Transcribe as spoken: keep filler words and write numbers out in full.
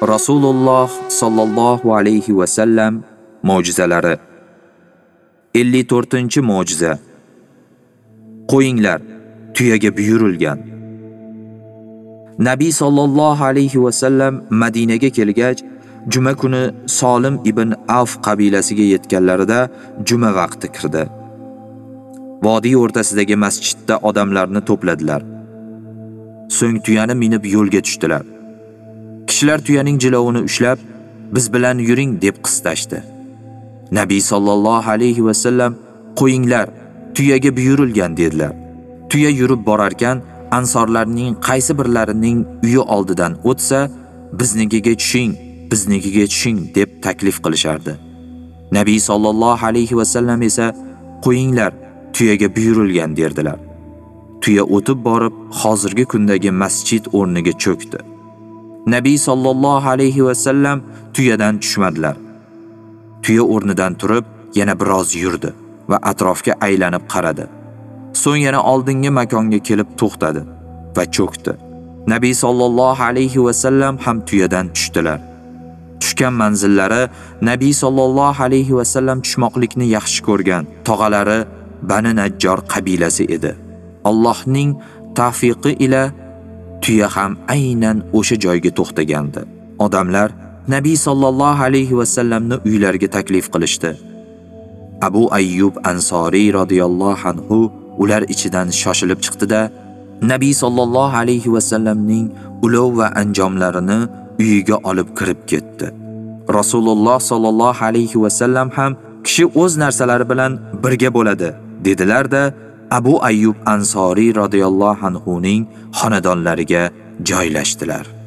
Rasululloh sallallohu alayhi va sallam mo'jizalari. ellik to'rtinchi mo'jiza. Qo'yinglar, tuyaga buyurilgan. Nabiy sallallohu alayhi va sallam Madinaga kelgach, juma kuni Solim ibn Avf qabilasiga yetganlarida juma vaqti kirdi. Vodiy o'rtasidagi masjidda odamlarni to'pladilar. So'ng tuyani minib yo'lga tushdilar. Kishilar tuyaning jilovini ushlab, "Biz bilan yuring" deb qistashdi. Nabiy sallallohu alayhi va sallam, "Qo'yinglar, tuyaga buyurilgan" dedilar. Tuya yurib borarkan, ansorlarning qaysi birlarining uyi oldidan o'tsa, "Biznikiga tushing, biznikiga tushing" deb taklif qilishardi. Nabiy sallallohu alayhi va sallam esa, "Qo'yinglar, tuyaga buyurilgan" derdilar. Tuya o'tib borib, hozirgi kundagi masjid o'rniga cho'kdi. Nabiy sallallohu alayhi va sallam tuyadan tushmadilar. Tuya o'rnidan turib, yana biroz yurdi va atrofga aylanib qaradi. So'ng yana oldingi makonga kelib to'xtadi va cho'kdi. Nabiy sallallohu alayhi va sallam ham tuyadan tushdilar. Tushgan manzillari Nabiy sallallohu alayhi va sallam tushmoqlikni yaxshi ko'rgan tog'alari Bani Najjor qabilasi edi. Allohning tavfiqi ila tuya ham aynan o'sha joyga to'xtagandi. Odamlar Nabiy sallallohu alayhi va sallamni uylariga taklif qilishdi. Abu Ayyub Ansoriy radhiyallohu anhu ular ichidan shoshilib chiqdi-da, Nabiy sallallohu alayhi va sallamning ulov va anjomlarini uyiga olib kirib ketdi. Rasululloh sallallohu alayhi va sallam ham kishi o'z narsalari bilan birga bo'ladi dedilar-da, Abu Ayyub Ansoriy radhiyallohu anhu ning xonadonlariga joylashdilar.